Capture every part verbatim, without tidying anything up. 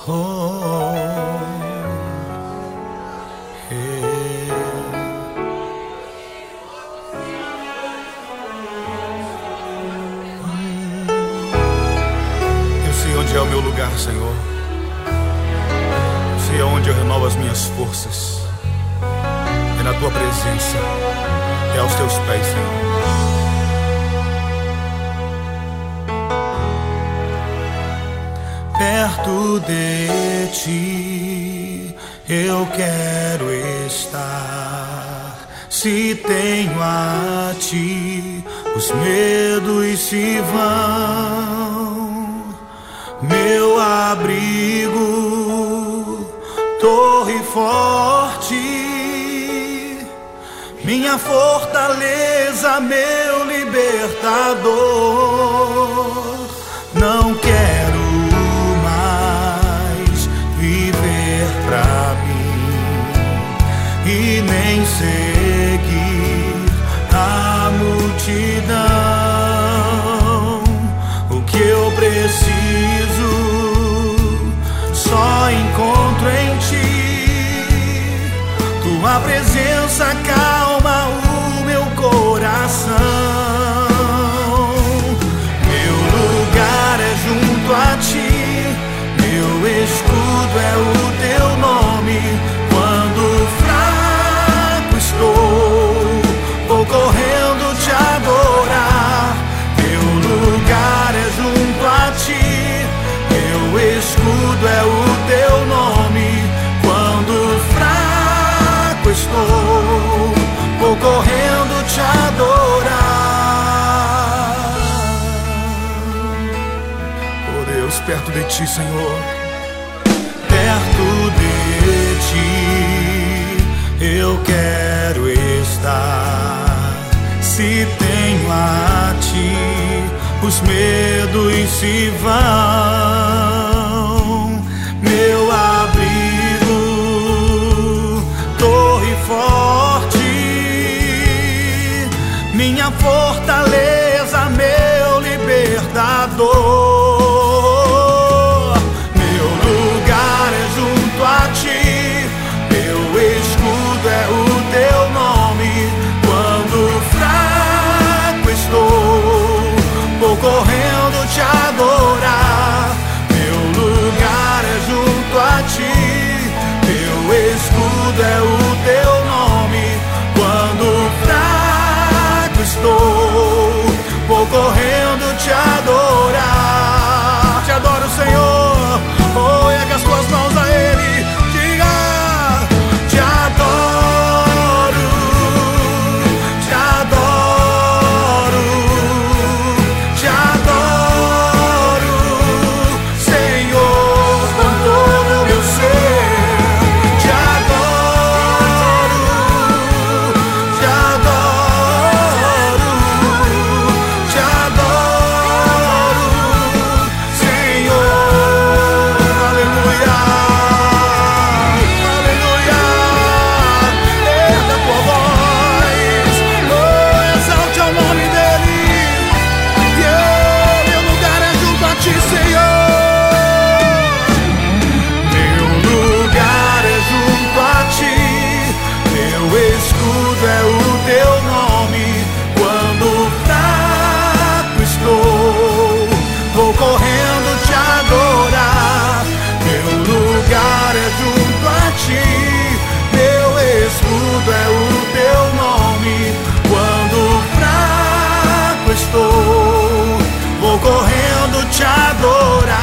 Oh, yeah. hum. Eu sei onde é o meu lugar, Senhor. Eu sei aonde eu renovo as minhas forças. É na Tua presença, é aos Teus pés, Senhor. Perto de Ti eu quero estar. Se tenho a Ti, os medos se vão. Meu abrigo, torre forte, minha fortaleza, meu libertador. Não quero pra mim e nem seguir a multidão. O que eu preciso só encontro em Ti. Tua presença acalma o meu coração. Meu lugar é junto a Ti, meu escudo é o Teu nome. Quando fraco estou, vou correndo Te adorar. Meu lugar é junto a Ti, meu escudo é o Teu nome. Quando fraco estou, vou correndo Te adorar. Oh Deus, perto de Ti, Senhor. Perto de Ti eu quero estar. Se tenho a Ti, os medos se vão. Meu abrigo, torre forte, minha fortaleza, meu libertador. É o Teu nome. Quando fraco estou, vou correndo Te adorar. Meu lugar é junto a Ti, meu escudo é o Teu nome. Quando fraco estou, vou correndo Te adorar. Te adoro, Senhor. Oh, erga as Tuas mãos a Ele. Diga: Te adoro. Te adorar.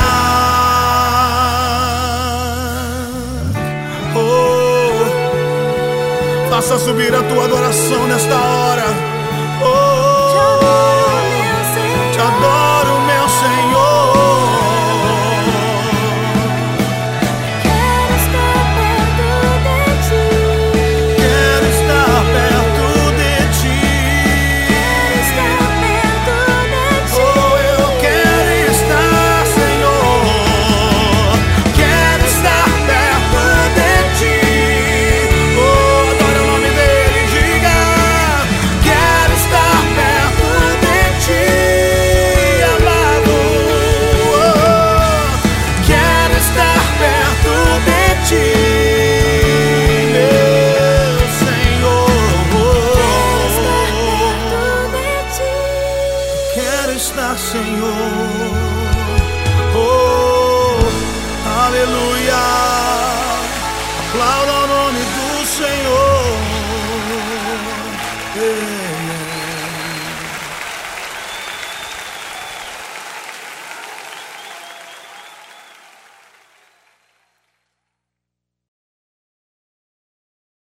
Oh, faça subir a Tua adoração nesta hora.